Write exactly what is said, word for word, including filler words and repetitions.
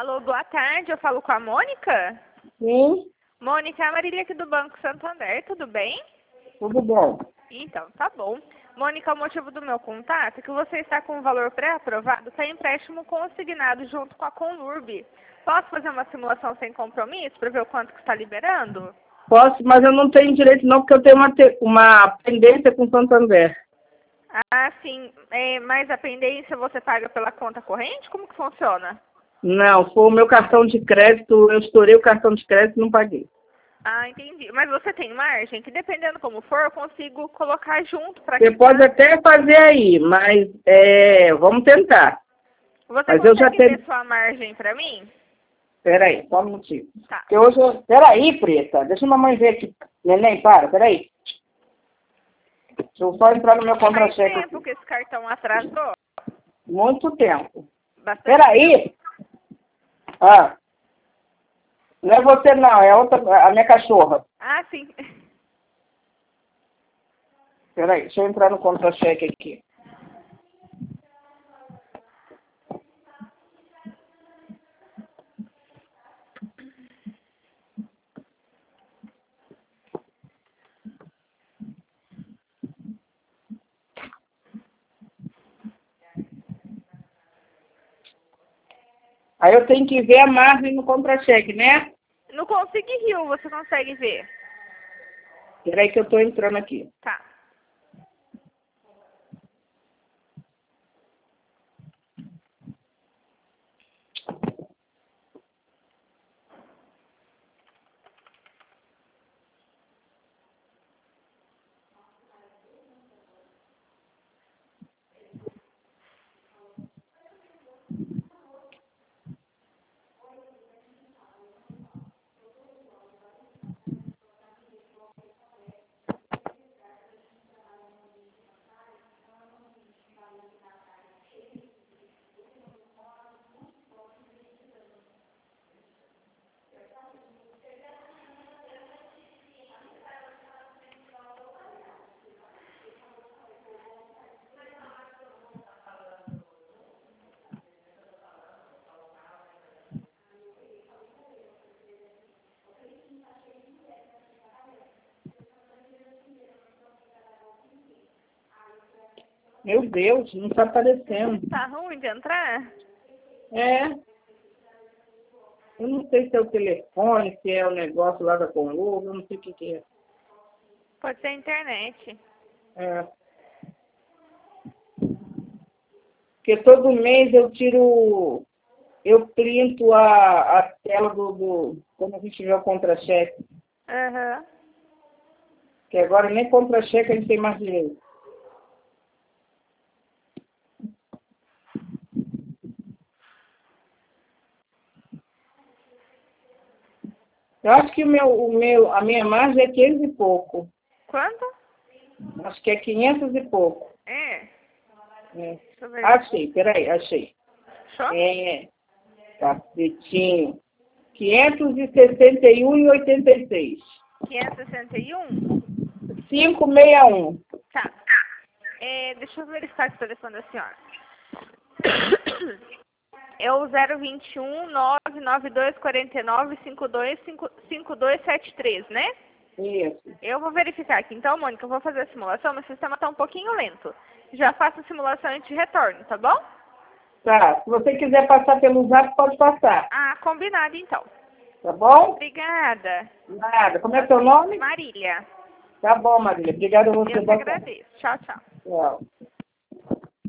Alô, boa tarde, eu falo com a Mônica? Sim, Mônica, é a Marília aqui do Banco Santander, tudo bem? tudo bom. Então, tá bom. Mônica, o motivo do meu contato é que você está com o valor pré-aprovado para empréstimo consignado junto com a Conurb. Posso fazer uma simulação sem compromisso para ver o quanto que está liberando? Posso, mas eu não tenho direito não, porque eu tenho uma, te- uma pendência com o Santander. Ah, sim. É, mas a pendência você paga pela conta corrente? Como que funciona? Não, foi o meu cartão de crédito, eu estourei o cartão de crédito e não paguei. Ah, entendi. Mas você tem margem que, dependendo como for, eu consigo colocar junto para Você pode até fazer aí, mas é, vamos tentar. Você Mas eu já consegue tenho... ver sua margem para mim? Peraí, só um minutinho. Tá. Porque hoje eu... Peraí, Preta, deixa a mamãe ver aqui. Neném, para, peraí. Deixa eu só entrar no meu Faz contra-cheque tempo aqui. que esse cartão atrasou? Muito tempo. Bastante. Peraí. Ah, não é você não, é outra, a minha cachorra. Ah, sim. Peraí, deixa eu entrar no contra-cheque aqui. Aí eu tenho que ver a margem no contra-cheque, né? No Consigue Rio você consegue ver. Peraí que eu tô entrando aqui. Tá. Meu Deus, não tá aparecendo. Tá ruim de entrar? É. Eu não sei se é o telefone, se é o negócio lá da Conlug, eu não sei o que que é. Pode ser a internet. É. Porque todo mês eu tiro, eu printo a, a tela do, do, quando a gente vê o contra-cheque. Aham. Que agora nem contra-cheque a gente tem mais direito. Eu acho que o meu, o meu, a minha margem é quinhentos e pouco. Quanto? Acho que é quinhentos e pouco. É. É. Deixa eu ver. Achei, peraí, achei. Show? É, cacetinho. quinhentos e sessenta e um e oitenta e seis. quinhentos e sessenta e um? quinhentos e sessenta e um. Tá. É, deixa eu verificar esse telefone da senhora. É o zero vinte e um, nove nove dois quatro nove, cinco dois cinco dois sete três, né? Isso. Eu vou verificar aqui. Então, Mônica, eu vou fazer a simulação. Meu sistema está um pouquinho lento. Já faço a simulação e te retorno, tá bom? Tá. Se você quiser passar pelo zap, pode passar. Ah, combinado então. Tá bom? Obrigada. Nada. Como é seu nome? Marília. Tá bom, Marília. Obrigada a você. Eu que Boa tarde. agradeço. Tchau, tchau. Tchau.